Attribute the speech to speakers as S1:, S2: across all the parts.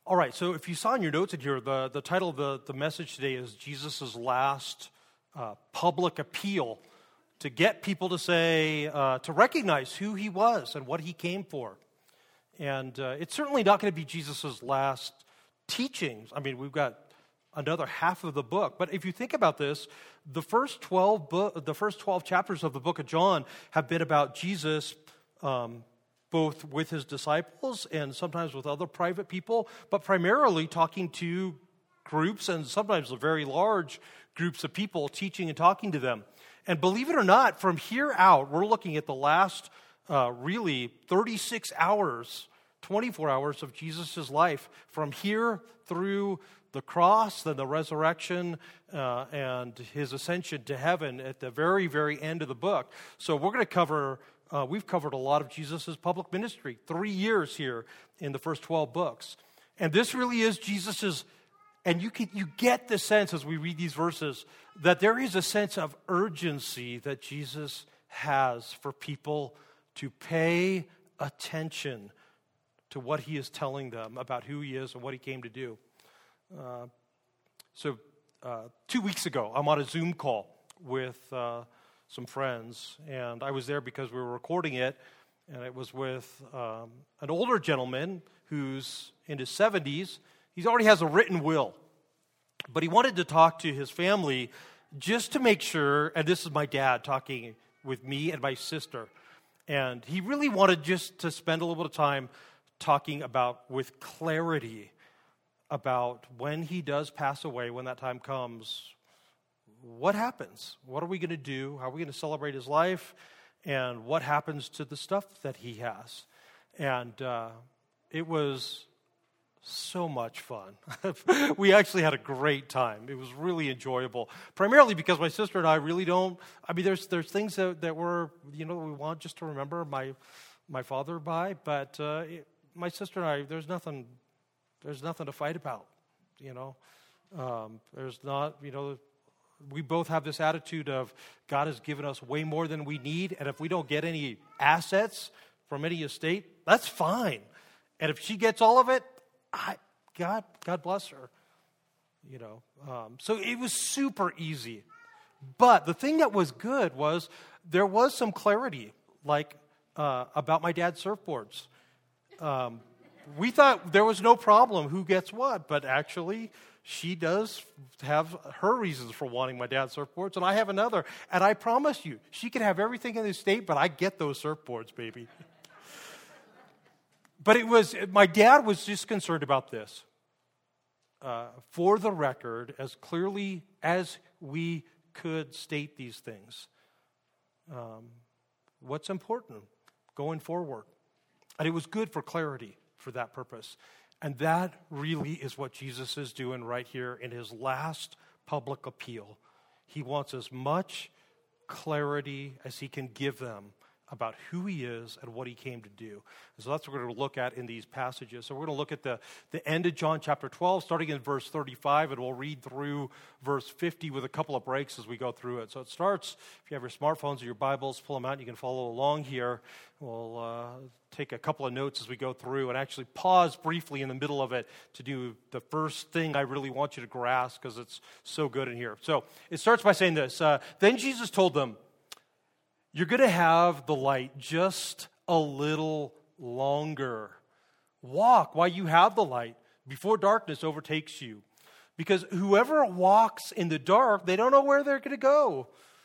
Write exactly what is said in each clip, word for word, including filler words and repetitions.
S1: All right, so if you saw in your notes in here, the, the title of the, the message today is Jesus' last uh, public appeal to get people to say, uh, to recognize who he was and what he came for. And uh, it's certainly not going to be Jesus' last teachings. I mean, we've got another half of the book. But if you think about this, the first twelve bo- the first twelve chapters of the book of John have been about Jesus um both with his disciples and sometimes with other private people, but primarily talking to groups and sometimes very large groups of people, teaching and talking to them. And believe it or not, from here out, we're looking at the last uh, really thirty-six hours, twenty-four hours of Jesus' life, from here through the cross, then the resurrection, uh, and his ascension to heaven at the very, very end of the book. So we're going to cover Uh, we've covered a lot of Jesus' public ministry, three years here in the first twelve books. And this really is Jesus's, and you can, you get the sense as we read these verses that there is a sense of urgency that Jesus has for people to pay attention to what he is telling them about who he is and what he came to do. Uh, so uh, two weeks ago, I'm on a Zoom call with Uh, some friends, and I was there because we were recording it, and it was with um, an older gentleman who's in his seventies. He already has a written will, but he wanted to talk to his family just to make sure, and this is my dad talking with me and my sister, and he really wanted just to spend a little bit of time talking about, with clarity, about when he does pass away, when that time comes, what happens? What are we going to do? How are we going to celebrate his life? And what happens to the stuff that he has? And uh, it was so much fun. We actually had a great time. It was really enjoyable, primarily because my sister and I really don't, I mean, there's there's things that, that we're, you know, we want just to remember my my father by, but uh, it, my sister and I, there's nothing, there's nothing to fight about, you know. Um, there's not, you know, we both have this attitude of God has given us way more than we need, and if we don't get any assets from any estate, that's fine. And if she gets all of it, I, God, God bless her. You know, um, so it was super easy. But the thing that was good was there was some clarity, like uh, about my dad's surfboards. Um, we thought there was no problem who gets what, but actually she does have her reasons for wanting my dad's surfboards, and I have another. And I promise you, she can have everything in the estate, but I get those surfboards, baby. But it was, my dad was just concerned about this. Uh, for the record, as clearly as we could state these things, um, what's important going forward. And it was good for clarity for that purpose. And that really is what Jesus is doing right here in his last public appeal. He wants as much clarity as he can give them about who he is and what he came to do. And so that's what we're going to look at in these passages. So we're going to look at the, the end of John chapter twelve, starting in verse thirty-five, and we'll read through verse fifty with a couple of breaks as we go through it. So it starts, if you have your smartphones or your Bibles, pull them out, and you can follow along here. We'll uh, take a couple of notes as we go through and actually pause briefly in the middle of it to do the first thing I really want you to grasp because it's so good in here. So it starts by saying this, uh, then Jesus told them, you're going to have the light just a little longer. Walk while you have the light before darkness overtakes you. Because whoever walks in the dark, they don't know where they're going to go.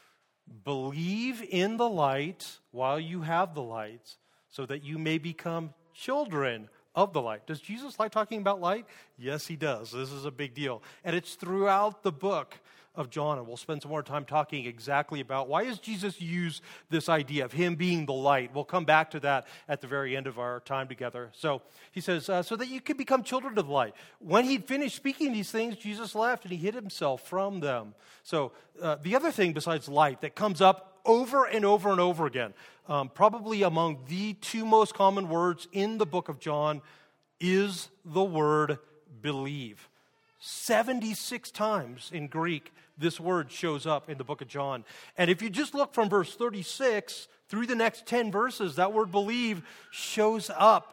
S1: Believe in the light while you have the light so that you may become children of the light. Does Jesus like talking about light? Yes, he does. This is a big deal. And it's throughout the book of John, and we'll spend some more time talking exactly about why does Jesus use this idea of him being the light. We'll come back to that at the very end of our time together. So he says, uh, so that you can become children of the light. When he'd finished speaking these things, Jesus left and he hid himself from them. So uh, the other thing besides light that comes up over and over and over again, um, probably among the two most common words in the book of John, is the word believe. seventy-six times in Greek, this word shows up in the book of John. And if you just look from verse thirty-six through the next ten verses, that word believe shows up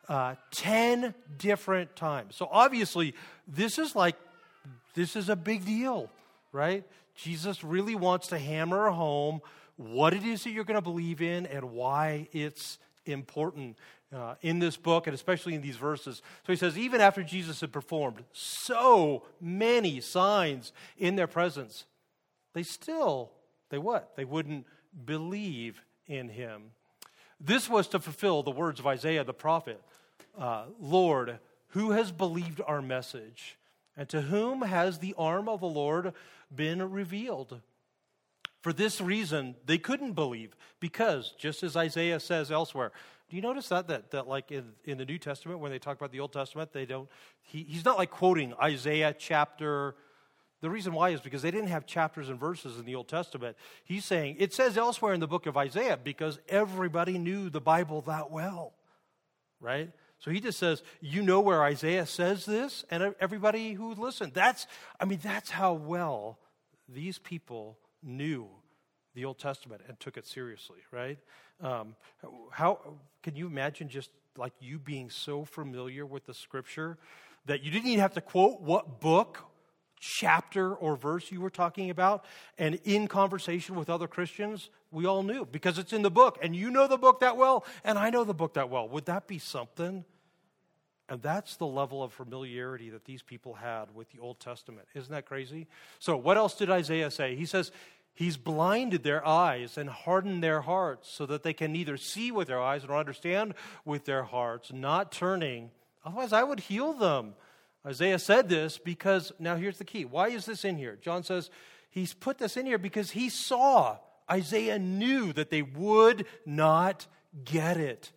S1: uh, ten different times. So obviously, this is like, this is a big deal, right? Jesus really wants to hammer home what it is that you're going to believe in and why it's important uh, in this book, and especially in these verses. So he says, even after Jesus had performed so many signs in their presence, they still, they what? They wouldn't believe in him. This was to fulfill the words of Isaiah the prophet. Uh, Lord, who has believed our message? And to whom has the arm of the Lord been revealed? For this reason, they couldn't believe, because, just as Isaiah says elsewhere, do you notice that, that, that like in, in the New Testament, when they talk about the Old Testament, they don't, he, he's not like quoting Isaiah chapter. The reason why is because they didn't have chapters and verses in the Old Testament. He's saying, it says elsewhere in the book of Isaiah, because everybody knew the Bible that well, right? So he just says, you know where Isaiah says this, and everybody who would listen. That's, I mean, that's how well these people knew the Old Testament and took it seriously, right? Um, how can you imagine just like you being so familiar with the Scripture that you didn't even have to quote what book, chapter, or verse you were talking about, and in conversation with other Christians, we all knew because it's in the book, and you know the book that well, and I know the book that well. Would that be something? And that's the level of familiarity that these people had with the Old Testament. Isn't that crazy? So what else did Isaiah say? He says, he's blinded their eyes and hardened their hearts so that they can neither see with their eyes nor understand with their hearts, not turning. Otherwise, I would heal them. Isaiah said this because, now here's the key. Why is this in here? John says he's put this in here because he saw, Isaiah knew that they would not get it.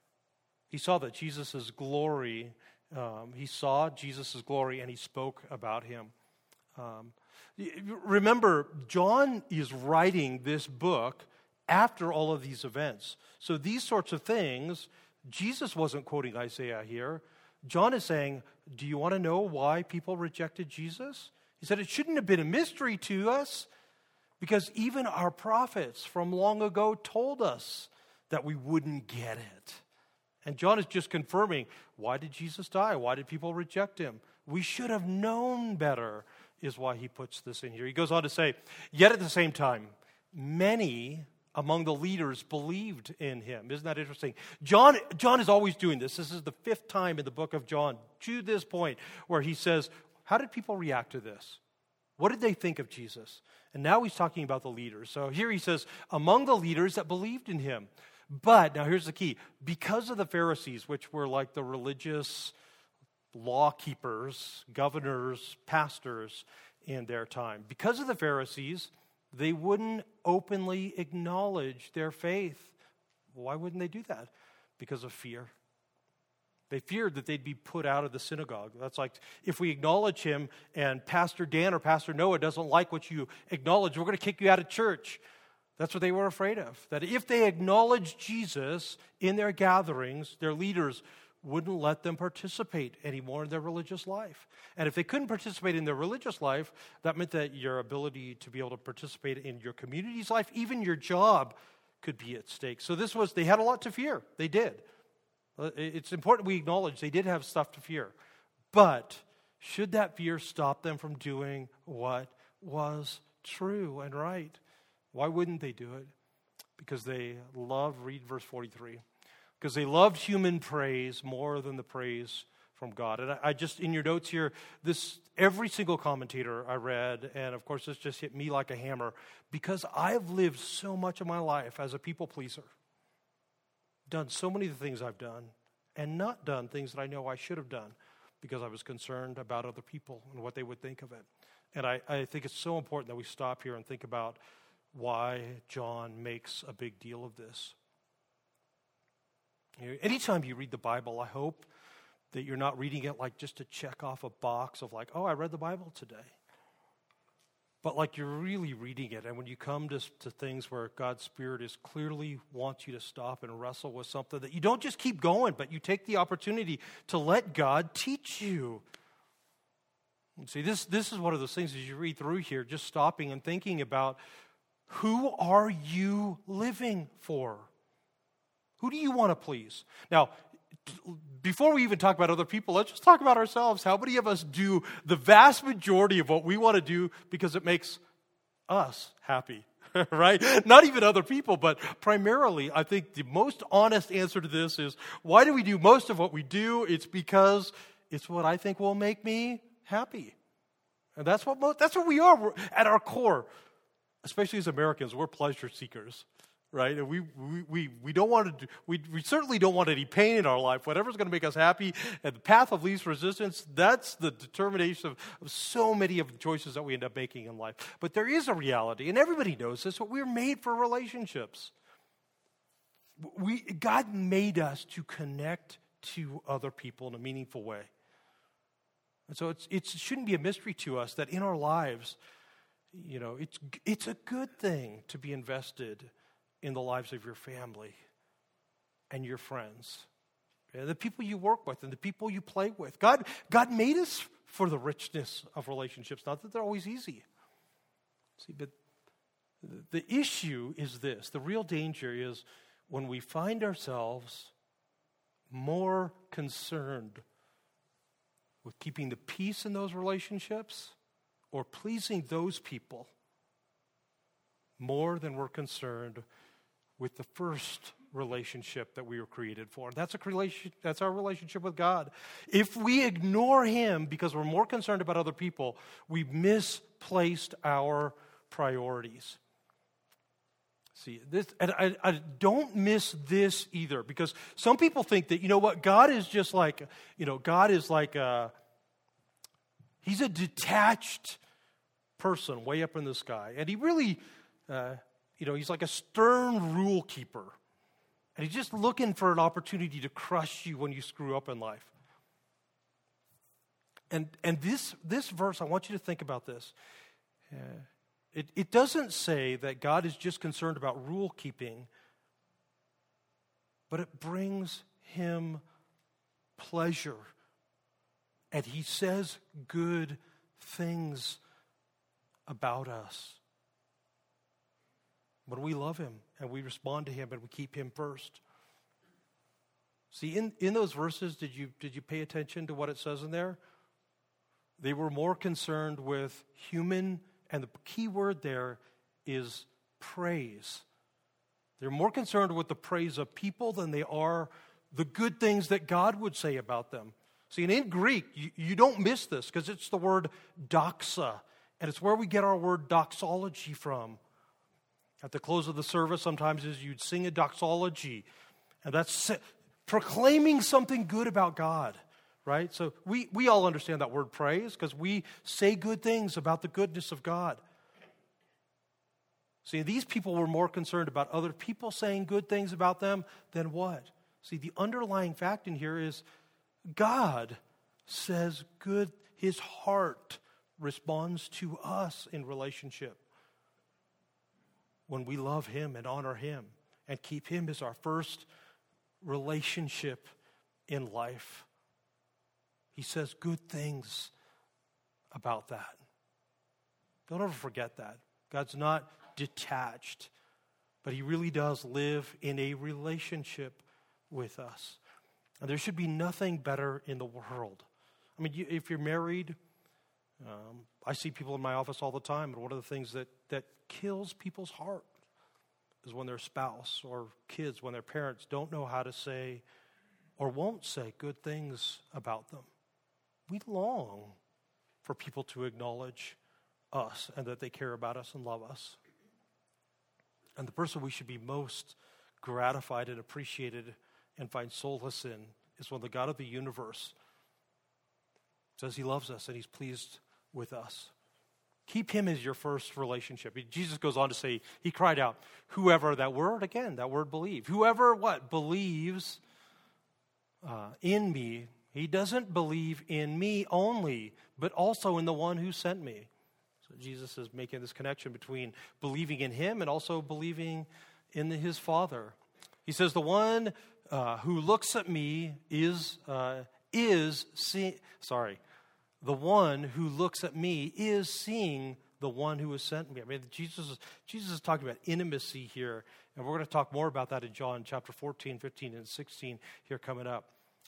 S1: He saw that Jesus' glory, um, he saw Jesus' glory and he spoke about him. Um, remember, John is writing this book after all of these events. So these sorts of things, Jesus wasn't quoting Isaiah here. John is saying, do you want to know why people rejected Jesus? He said, it shouldn't have been a mystery to us because even our prophets from long ago told us that we wouldn't get it. And John is just confirming, why did Jesus die? Why did people reject him? We should have known better, is why he puts this in here. He goes on to say, yet at the same time, many among the leaders believed in him. Isn't that interesting? John, John is always doing this. This is the fifth time in the book of John, to this point, where he says, how did people react to this? What did they think of Jesus? And now he's talking about the leaders. So here he says, among the leaders that believed in him. But, now here's the key, because of the Pharisees, which were like the religious law keepers, governors, pastors in their time, because of the Pharisees, they wouldn't openly acknowledge their faith. Why wouldn't they do that? Because of fear. They feared that they'd be put out of the synagogue. That's like, if we acknowledge him and Pastor Dan or Pastor Noah doesn't like what you acknowledge, we're going to kick you out of church. That's what they were afraid of. That if they acknowledged Jesus in their gatherings, their leaders wouldn't let them participate anymore in their religious life. And if they couldn't participate in their religious life, that meant that your ability to be able to participate in your community's life, even your job, could be at stake. So this was, they had a lot to fear. They did. It's important we acknowledge they did have stuff to fear. But should that fear stop them from doing what was true and right? Why wouldn't they do it? Because they love, read verse forty-three, because they loved human praise more than the praise from God. And I, I just, in your notes here, this every single commentator I read, and of course this just hit me like a hammer, because I've lived so much of my life as a people pleaser, done so many of the things I've done, and not done things that I know I should have done because I was concerned about other people and what they would think of it. And I, I think it's so important that we stop here and think about why John makes a big deal of this. You know, anytime you read the Bible, I hope that you're not reading it like just to check off a box of like, oh, I read the Bible today. But like you're really reading it. And when you come to, to things where God's Spirit is clearly wants you to stop and wrestle with something, that you don't just keep going, but you take the opportunity to let God teach you. And see, this, this is one of those things as you read through here, just stopping and thinking about, who are you living for? Who do you want to please? Now, before we even talk about other people, let's just talk about ourselves. How many of us do the vast majority of what we want to do because it makes us happy, right? Not even other people, but primarily, I think the most honest answer to this is, why do we do most of what we do? It's because it's what I think will make me happy. And that's what most, that's what we are. We're, at our core, especially as Americans, we're pleasure seekers. Right? And we, we, we, we don't want to do, we, we certainly don't want any pain in our life. Whatever's going to make us happy, and the path of least resistance, that's the determination of, of so many of the choices that we end up making in life. But there is a reality, and everybody knows this, but we're made for relationships. We, God made us to connect to other people in a meaningful way. And so it's, it's, it shouldn't be a mystery to us that in our lives, you know, it's, it's a good thing to be invested in the lives of your family and your friends, and the people you work with and the people you play with. God, God made us for the richness of relationships, not that they're always easy. See, but the issue is this. The real danger is when we find ourselves more concerned with keeping the peace in those relationships or pleasing those people more than we're concerned with the first relationship that we were created for. That's a relation, that's our relationship with God. If we ignore Him because we're more concerned about other people, we've misplaced our priorities. See, this, and I, I don't miss this either, because some people think that, you know what, God is just like, you know, God is like a, He's a detached person way up in the sky. And He really, uh, you know, He's like a stern rule keeper. And He's just looking for an opportunity to crush you when you screw up in life. And and this this verse, I want you to think about this. Uh, it, it doesn't say that God is just concerned about rule keeping, but it brings Him pleasure. And He says good things about us. When we love Him and we respond to Him and we keep Him first. See, in, in those verses, did you did you pay attention to what it says in there? They were more concerned with human, and the key word there is praise. They're more concerned with the praise of people than they are the good things that God would say about them. See, and in Greek, you, you don't miss this because it's the word doxa, and it's where we get our word doxology from. At the close of the service, sometimes as you'd sing a doxology, and that's proclaiming something good about God, right? So we, we all understand that word praise because we say good things about the goodness of God. See, these people were more concerned about other people saying good things about them than what? See, the underlying fact in here is God says good, His heart responds to us in relationship. When we love Him and honor Him and keep Him as our first relationship in life, He says good things about that. Don't ever forget that. God's not detached, but He really does live in a relationship with us. And there should be nothing better in the world. I mean, you, if you're married, um, I see people in my office all the time, and one of the things that, that kills people's heart is when their spouse or kids, when their parents don't know how to say or won't say good things about them. We long for people to acknowledge us and that they care about us and love us. And the person we should be most gratified and appreciated and find solace in is when the God of the universe says He loves us and He's pleased with us. Keep Him as your first relationship. Jesus goes on to say, He cried out, whoever, that word again, that word believe. Whoever what? Believes uh, in me. He doesn't believe in me only, but also in the one who sent me. So Jesus is making this connection between believing in Him and also believing in His Father. He says, the one uh, who looks at me is, uh, is see, sorry, the one who looks at me is seeing the one who has sent me. I mean, Jesus is, Jesus is talking about intimacy here, and we're going to talk more about that in John chapter fourteen, fifteen, and sixteen here coming up.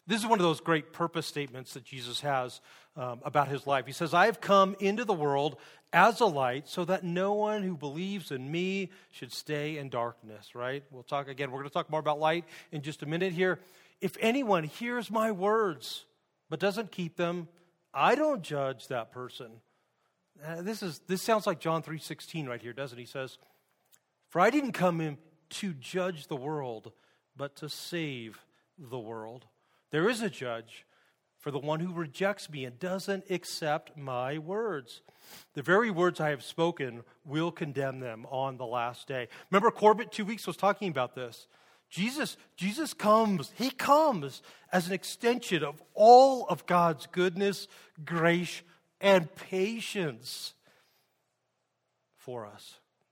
S1: This is one of those great purpose statements that Jesus has um, about his life. He says, I have come into the world as a light so that no one who believes in me should stay in darkness, right? We'll talk again. We're going to talk more about light in just a minute here. If anyone hears my words but doesn't keep them, I don't judge that person. Uh, this is this sounds like John three sixteen right here, doesn't it? He says, for I didn't come in to judge the world, but to save the world. There is a judge for the one who rejects me and doesn't accept my words. The very words I have spoken will condemn them on the last day. Remember, Corbett two weeks was talking about this. Jesus, Jesus comes, he comes as an extension of all of God's goodness, grace, and patience for us.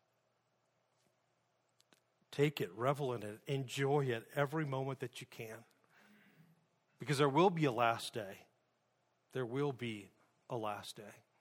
S1: Take it, revel in it, enjoy it every moment that you can. Because there will be a last day. There will be a last day.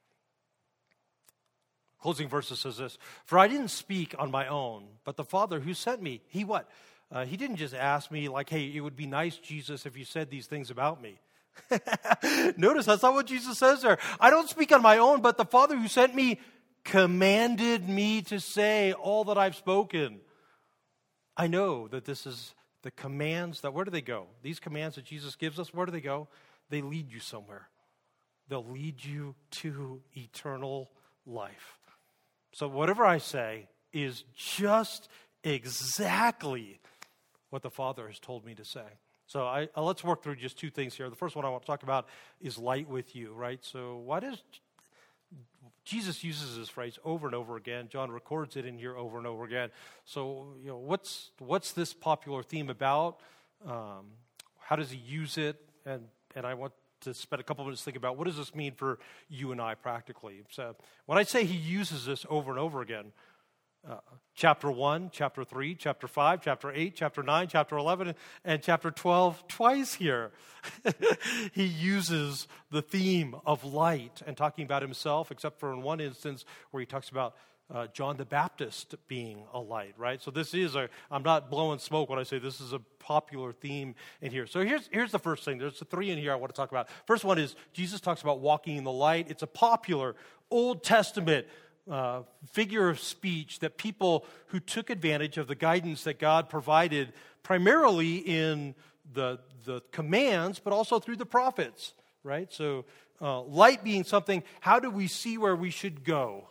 S1: Closing verses says this, for I didn't speak on my own, but the Father who sent me, he what? Uh, he didn't just ask me like, hey, it would be nice, Jesus, if you said these things about me. Notice that's not what Jesus says there. I don't speak on my own, but the Father who sent me commanded me to say all that I've spoken. I know that this is the commands that, where do they go? These commands that Jesus gives us, where do they go? They lead you somewhere. They'll lead you to eternal life. So whatever I say is just exactly what the Father has told me to say. So I, uh, let's work through just two things here. The first one I want to talk about is light with you, right? So why does Jesus uses this phrase over and over again? John records it in here over and over again. So, you know, what's what's this popular theme about? Um, how does he use it? And and I want to spend a couple minutes thinking about what does this mean for you and I practically. So when I say he uses this over and over again, uh, chapter one, chapter three, chapter five, chapter eight, chapter nine, chapter eleven, and chapter twelve twice here. He uses the theme of light and talking about himself, except for in one instance where he talks about uh, John the Baptist being a light, right? So this is a, I'm not blowing smoke when I say this is a popular theme in here. So here's, here's the first thing. There's the three in here I want to talk about. First one is Jesus talks about walking in the light. It's a popular Old Testament Uh, figure of speech that people who took advantage of the guidance that God provided primarily in the, the commands, but also through the prophets, right? So uh, light being something, how do we see where we should go?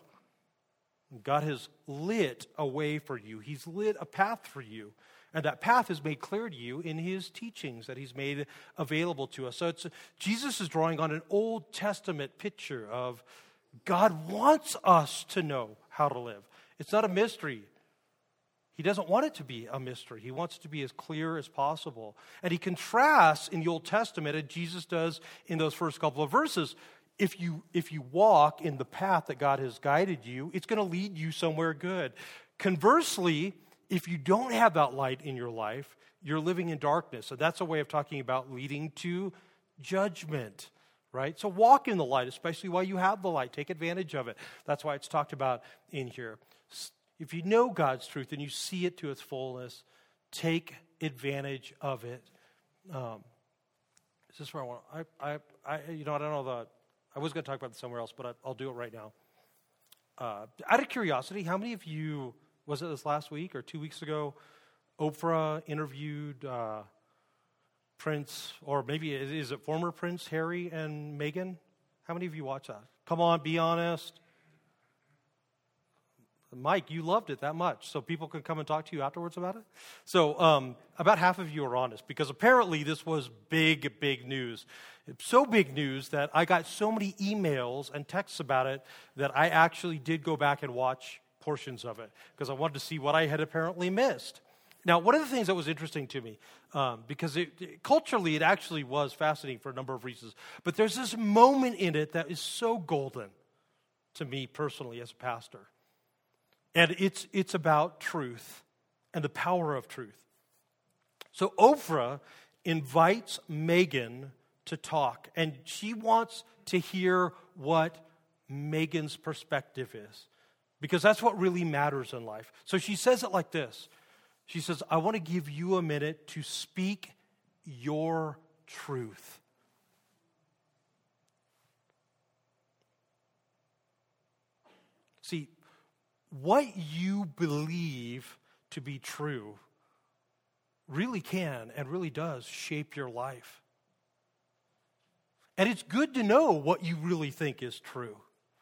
S1: God has lit a way for you. He's lit a path for you. And that path is made clear to you in his teachings that he's made available to us. So it's, Jesus is drawing on an Old Testament picture of God wants us to know how to live. It's not a mystery. He doesn't want it to be a mystery. He wants it to be as clear as possible. And he contrasts in the Old Testament, as Jesus does in those first couple of verses. If you, if you walk in the path that God has guided you, it's going to lead you somewhere good. Conversely, if you don't have that light in your life, you're living in darkness. So that's a way of talking about leading to judgment. Right? So walk in the light, especially while you have the light. Take advantage of it. That's why it's talked about in here. If you know God's truth and you see it to its fullness, take advantage of it. Um, is this where I want? I, I, I, you know, I don't know the. I was going to talk about this somewhere else, but I, I'll do it right now. Uh, out of curiosity, how many of you, was it this last week or two weeks ago, Oprah interviewed Uh, Prince, or maybe is it former Prince Harry and Meghan? How many of you watch that? Come on, be honest. Mike, you loved it that much, so people can come and talk to you afterwards about it? So um, about half of you are honest, because apparently this was big, big news. It's so big news that I got so many emails and texts about it that I actually did go back and watch portions of it, because I wanted to see what I had apparently missed. Now, one of the things that was interesting to me, um, because it, it, culturally it actually was fascinating for a number of reasons, but there's this moment in it that is so golden to me personally as a pastor. And it's it's about truth and the power of truth. So Oprah invites Meghan to talk, and she wants to hear what Meghan's perspective is, because that's what really matters in life. So she says it like this. She says, I want to give you a minute to speak your truth. See, what you believe to be true really can and really does shape your life. And it's good to know what you really think is true.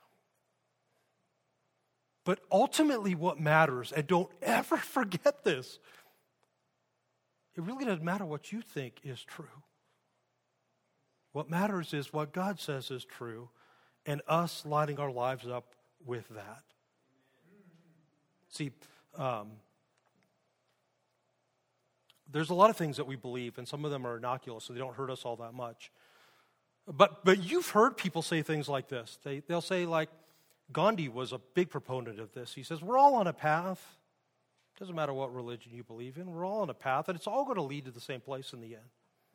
S1: But ultimately what matters, and don't ever forget this, it really doesn't matter what you think is true. What matters is what God says is true, and us lining our lives up with that. See, um, there's a lot of things that we believe, and some of them are innocuous, so they don't hurt us all that much. But but you've heard people say things like this. They, they'll say, like, Gandhi was a big proponent of this. He says, we're all on a path. Doesn't matter what religion you believe in. We're all on a path, and it's all going to lead to the same place in the end.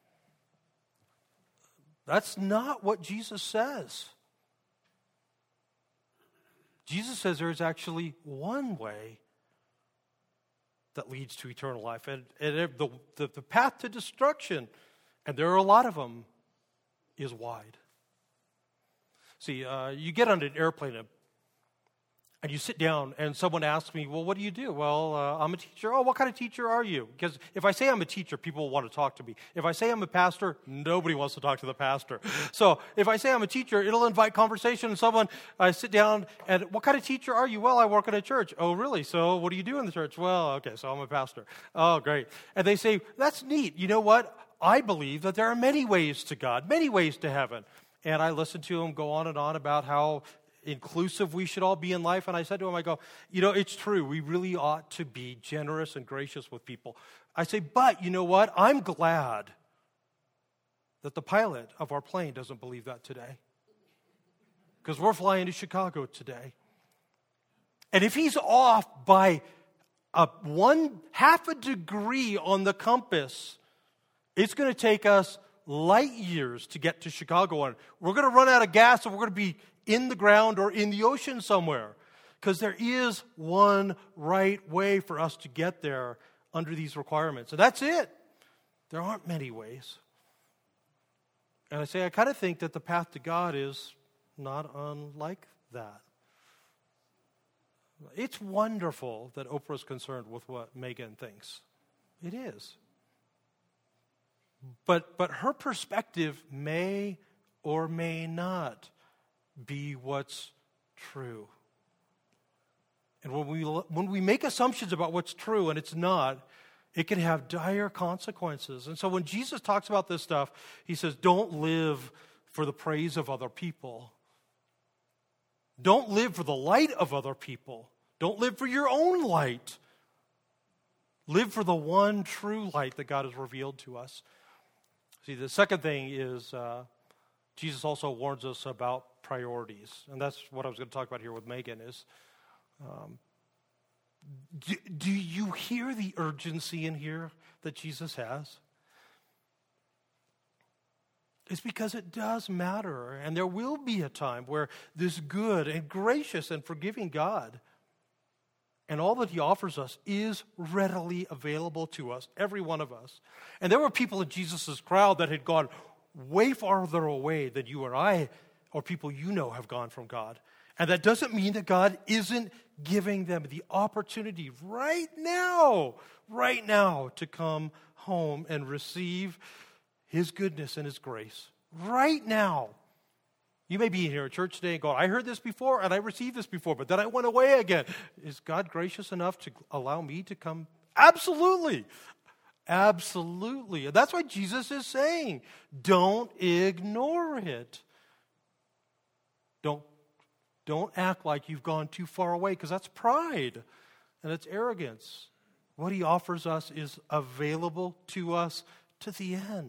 S1: That's not what Jesus says. Jesus says there's actually one way that leads to eternal life, and, and the, the, the path to destruction, and there are a lot of them, is wide. See, uh, you get on an airplane and, and you sit down, and someone asks me, well, what do you do? Well, uh, I'm a teacher. Oh, what kind of teacher are you? Because if I say I'm a teacher, people will want to talk to me. If I say I'm a pastor, nobody wants to talk to the pastor. So if I say I'm a teacher, it'll invite conversation, and someone, I sit down, and what kind of teacher are you? Well, I work at a church. Oh, really? So what do you do in the church? Well, okay, so I'm a pastor. Oh, great. And they say, that's neat. You know what? I believe that there are many ways to God, many ways to heaven. And I listen to him go on and on about how inclusive we should all be in life. And I said to him, I go, you know, it's true. We really ought to be generous and gracious with people. I say, but you know what? I'm glad that the pilot of our plane doesn't believe that today. Because we're flying to Chicago today. And if he's off by a one half a degree on the compass, it's going to take us light years to get to Chicago. And we're going to run out of gas, and we're going to be in the ground or in the ocean somewhere. Because there is one right way for us to get there under these requirements. And that's it. There aren't many ways. And I say, I kind of think that the path to God is not unlike that. It's wonderful that Oprah's concerned with what Meghan thinks. It is. But but her perspective may or may not be what's true. And when we when we make assumptions about what's true and it's not, it can have dire consequences. And so when Jesus talks about this stuff, he says, don't live for the praise of other people. Don't live for the light of other people. Don't live for your own light. Live for the one true light that God has revealed to us. See, the second thing is uh, Jesus also warns us about priorities. And that's what I was going to talk about here with Meghan is, um, do, do you hear the urgency in here that Jesus has? It's because it does matter. And there will be a time where this good and gracious and forgiving God and all that he offers us is readily available to us, every one of us. And there were people in Jesus' crowd that had gone way farther away than you or I, or people you know have gone from God. And that doesn't mean that God isn't giving them the opportunity right now, right now, to come home and receive his goodness and his grace. Right now. You may be here at church today and go, I heard this before and I received this before, but then I went away again. Is God gracious enough to allow me to come? Absolutely. Absolutely. And that's why Jesus is saying, don't ignore it. Don't, don't act like you've gone too far away, because that's pride and it's arrogance. What he offers us is available to us to the end.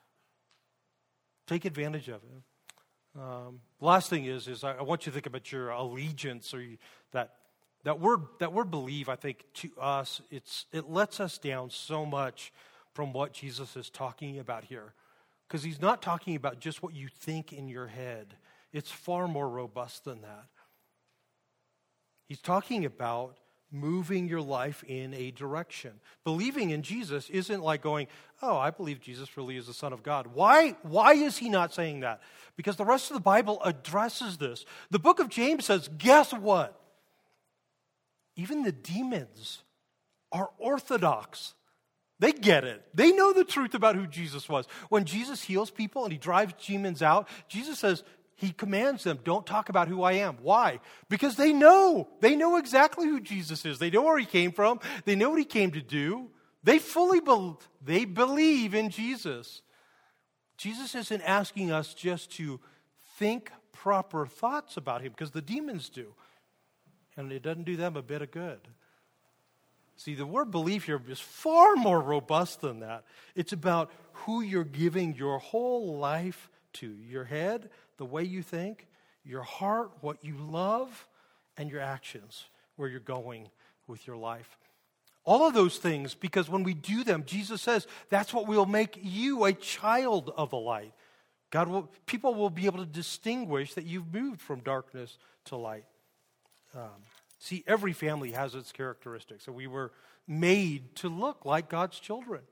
S1: Take advantage of it. Um, the last thing is, is I, I want you to think about your allegiance, or you, that that word. That word "believe." I think to us, it's it lets us down so much from what Jesus is talking about here, because he's not talking about just what you think in your head. It's far more robust than that. He's talking about moving your life in a direction. Believing in Jesus isn't like going, oh, I believe Jesus really is the Son of God. Why, why is he not saying that? Because the rest of the Bible addresses this. The book of James says, guess what? Even the demons are orthodox. They get it. They know the truth about who Jesus was. When Jesus heals people and he drives demons out, Jesus says, he commands them, don't talk about who I am. Why? Because they know. They know exactly who Jesus is. They know where he came from. They know what he came to do. They fully be- they believe in Jesus. Jesus isn't asking us just to think proper thoughts about him, because the demons do. And it doesn't do them a bit of good. See, the word belief here is far more robust than that. It's about who you're giving your whole life to. Your head, the way you think, your heart, what you love, and your actions, where you're going with your life. All of those things, because when we do them, Jesus says, that's what will make you a child of the light. God will, people will be able to distinguish that you've moved from darkness to light. Um, see, every family has its characteristics, and we were made to look like God's children.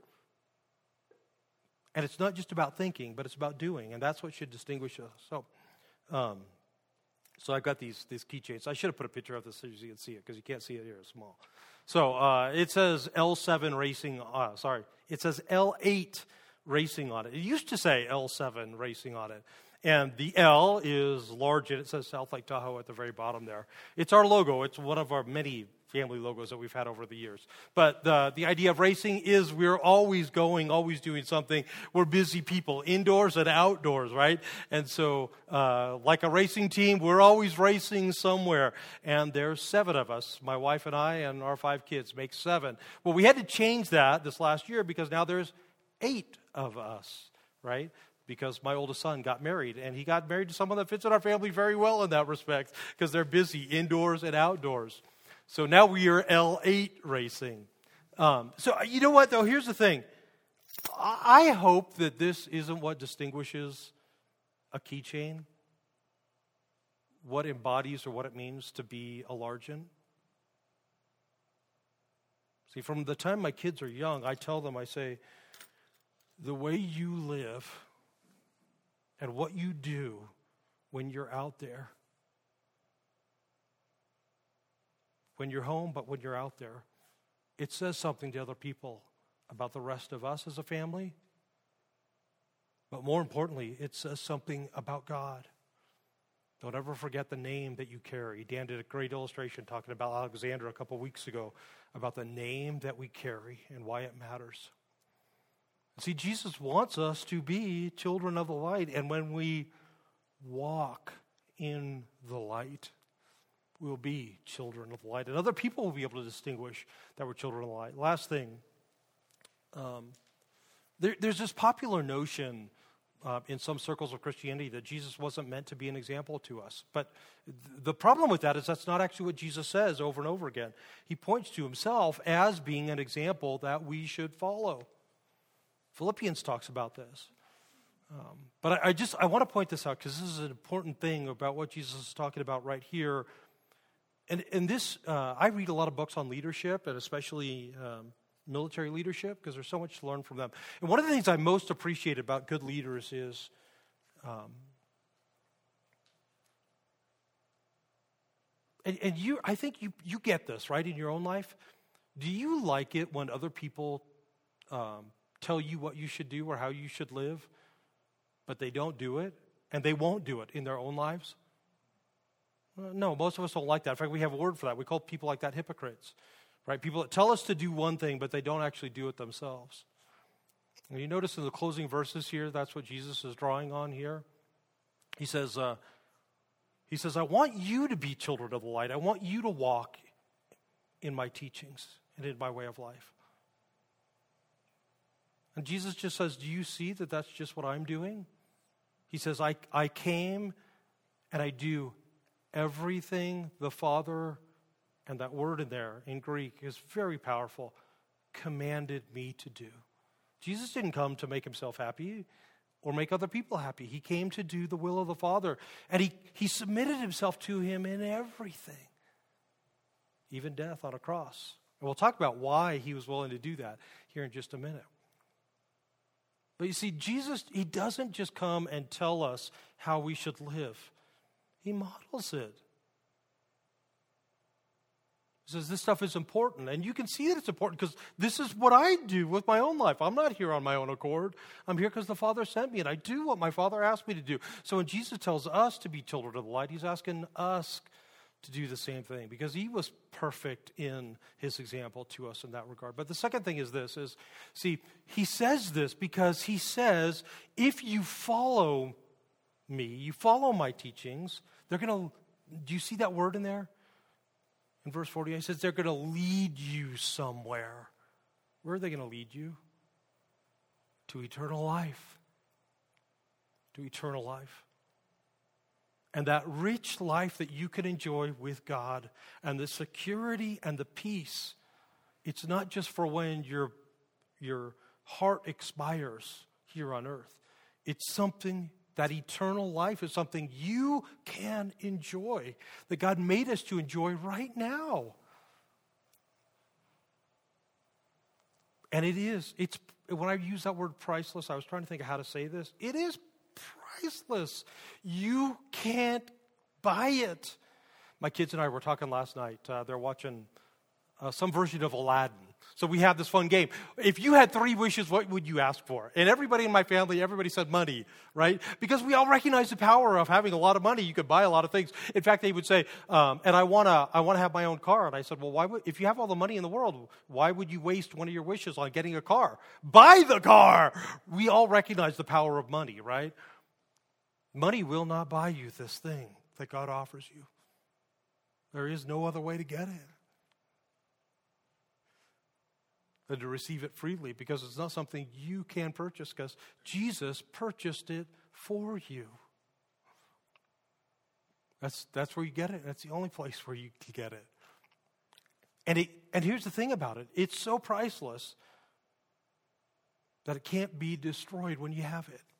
S1: And it's not just about thinking, but it's about doing, and that's what should distinguish us. So, um, so I've got these these keychains. I should have put a picture of this so you can see it, because you can't see it here. It's small. So uh, it says L seven Racing. Uh, sorry, it says L eight Racing on it. It used to say L seven Racing on it. And the L is large, and it says South Lake Tahoe at the very bottom there. It's our logo. It's one of our many family logos that we've had over the years. But the, the idea of racing is we're always going, always doing something. We're busy people, indoors and outdoors, right? And so uh, like a racing team, we're always racing somewhere. And there's seven of us. My wife and I and our five kids make seven. Well, we had to change that this last year because now there's eight of us, right? Because my oldest son got married, and he got married to someone that fits in our family very well in that respect, because they're busy indoors and outdoors. So now we are L eight Racing. Um, so you know what, though? Here's the thing. I hope that this isn't what distinguishes a keychain, what embodies or what it means to be a Largent. See, from the time my kids are young, I tell them, I say, the way you live and what you do when you're out there, when you're home, but when you're out there, it says something to other people about the rest of us as a family. But more importantly, it says something about God. Don't ever forget the name that you carry. Dan did a great illustration talking about Alexander a couple weeks ago, about the name that we carry and why it matters. See, Jesus wants us to be children of the light, and when we walk in the light, we'll be children of the light, and other people will be able to distinguish that we're children of the light. Last thing, um, there, there's this popular notion uh, in some circles of Christianity that Jesus wasn't meant to be an example to us. But th- the problem with that is that's not actually what Jesus says over and over again. He points to himself as being an example that we should follow. Philippians talks about this. Um, but I, I just, I want to point this out because this is an important thing about what Jesus is talking about right here. And, and this, uh, I read a lot of books on leadership, and especially um, military leadership, because there's so much to learn from them. And one of the things I most appreciate about good leaders is um, and, and you, I think you, you get this, right, in your own life. Do you like it when other people um, tell you what you should do or how you should live, but they don't do it, and they won't do it in their own lives? No, most of us don't like that. In fact, we have a word for that. We call people like that hypocrites, right? People that tell us to do one thing, but they don't actually do it themselves. And you notice in the closing verses here, that's what Jesus is drawing on here. He says, uh, he says, I want you to be children of the light. I want you to walk in my teachings and in my way of life. And Jesus just says, do you see that that's just what I'm doing? He says, I, I came and I do everything the Father, and that word in there in Greek is very powerful, commanded me to do. Jesus didn't come to make himself happy or make other people happy. He came to do the will of the Father, and he, he submitted himself to him in everything. even death on a cross. And we'll talk about why he was willing to do that here in just a minute. But you see, Jesus, he doesn't just come and tell us how we should live. He models it. He says this stuff is important, and you can see that it's important because this is what I do with my own life. I'm not here on my own accord. I'm here because the Father sent me, and I do what my Father asked me to do. So when Jesus tells us to be children of the light, he's asking us to do the same thing because he was perfect in his example to us in that regard. But the second thing is this, is, see, he says this because he says, if you follow me, you follow my teachings, they're going to, do you see that word in there? In verse forty-eight, he says they're going to lead you somewhere. Where are they going to lead you? To eternal life. To eternal life. And that rich life that you can enjoy with God and the security and the peace, it's not just for when your, your heart expires here on earth. It's something, that eternal life is something you can enjoy, that God made us to enjoy right now. And it is, it's, when I use that word priceless, I was trying to think of how to say this. It is priceless. You can't buy it. My kids and I were talking last night. Uh, they're watching uh, some version of Aladdin. So we have this fun game. If you had three wishes, what would you ask for? And everybody in my family, everybody said money, right? Because we all recognize the power of having a lot of money. You could buy a lot of things. In fact, they would say, um, and I want to I want to have my own car. And I said, well, why would, if you have all the money in the world, why would you waste one of your wishes on getting a car? Buy the car! We all recognize the power of money, right? Money will not buy you this thing that God offers you. There is no other way to get it than to receive it freely, because it's not something you can purchase, because Jesus purchased it for you. That's that's where you get it. That's the only place where you can get it. And it and here's the thing about it. It's so priceless that it can't be destroyed when you have it.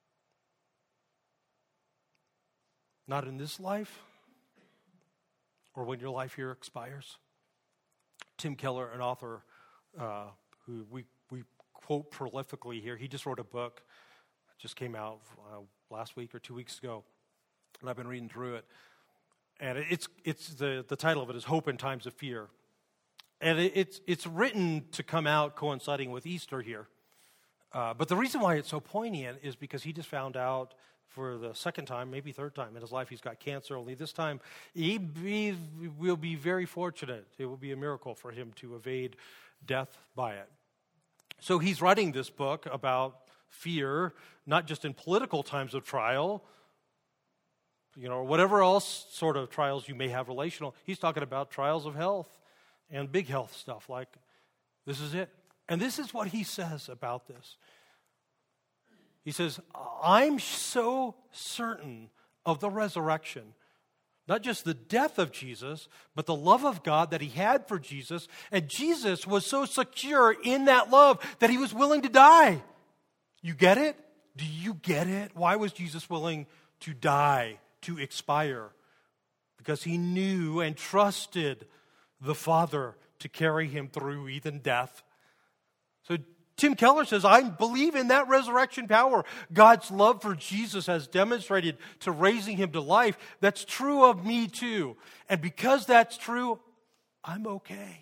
S1: Not in this life or when your life here expires. Tim Keller, an author uh, who we, we quote prolifically here, he just wrote a book. It just came out uh, last week or two weeks ago, and I've been reading through it. And it's it's the, the title of it is Hope in Times of Fear. And it, it's, it's written to come out coinciding with Easter here. Uh, but the reason why it's so poignant is because he just found out for the second time, maybe third time in his life, he's got cancer. Only this time, he be, will be very fortunate. It will be a miracle for him to evade death by it. So he's writing this book about fear, not just in political times of trial, you know, or whatever else sort of trials you may have relational. He's talking about trials of health and big health stuff. Like, this is it. And this is what he says about this. He says, I'm so certain of the resurrection, not just the death of Jesus, but the love of God that he had for Jesus. And Jesus was so secure in that love that he was willing to die. You get it? Do you get it? Why was Jesus willing to die, to expire? Because he knew and trusted the Father to carry him through even death. So Tim Keller says, I believe in that resurrection power. God's love for Jesus has demonstrated to raising him to life. That's true of me too. And because that's true, I'm okay.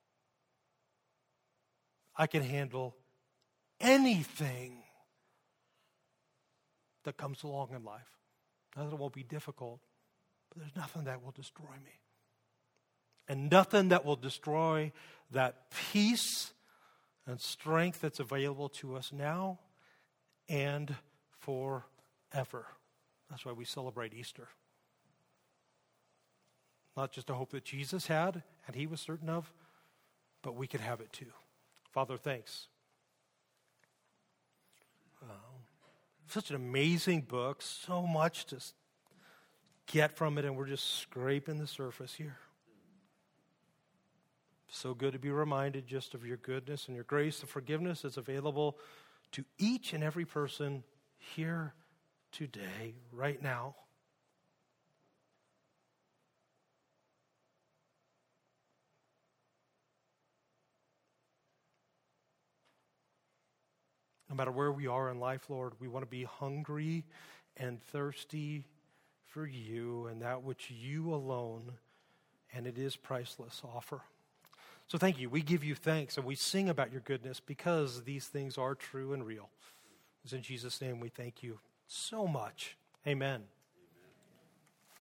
S1: I can handle anything that comes along in life. Not that it won't be difficult, but there's nothing that will destroy me. And nothing that will destroy that peace and strength that's available to us now and forever. That's why we celebrate Easter. Not just a hope that Jesus had and he was certain of, but we could have it too. Father, thanks. Um, such an amazing book, so much to get from it, and we're just scraping the surface here. So good to be reminded just of your goodness and your grace. The forgiveness that's available to each and every person here today, right now. No matter where we are in life, Lord, we want to be hungry and thirsty for you and that which you alone, and it is priceless, offer. So thank you. We give you thanks and we sing about your goodness because these things are true and real. It's in Jesus' name we thank you so much. Amen.